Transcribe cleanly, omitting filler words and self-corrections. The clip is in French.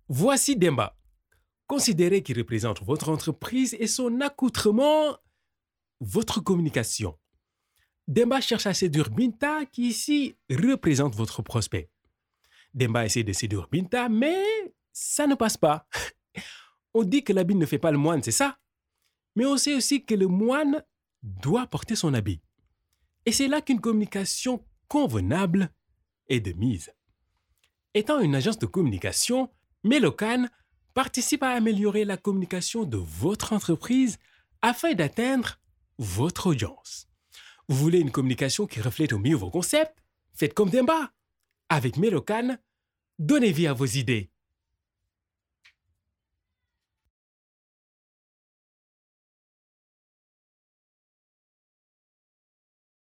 Voici Demba. Considérez qu'il représente votre entreprise et son accoutrement, votre communication. Demba cherche à séduire Binta qui ici représente votre prospect. Demba essaie de séduire Binta, mais ça ne passe pas. On dit que l'habit ne fait pas le moine, c'est ça? Mais on sait aussi que le moine doit porter son habit. Et c'est là qu'une communication convenable est de mise. Étant une agence de communication, Melocan participe à améliorer la communication de votre entreprise afin d'atteindre votre audience. Vous voulez une communication qui reflète au mieux vos concepts? Faites comme Demba. Avec Melocan, donnez vie à vos idées.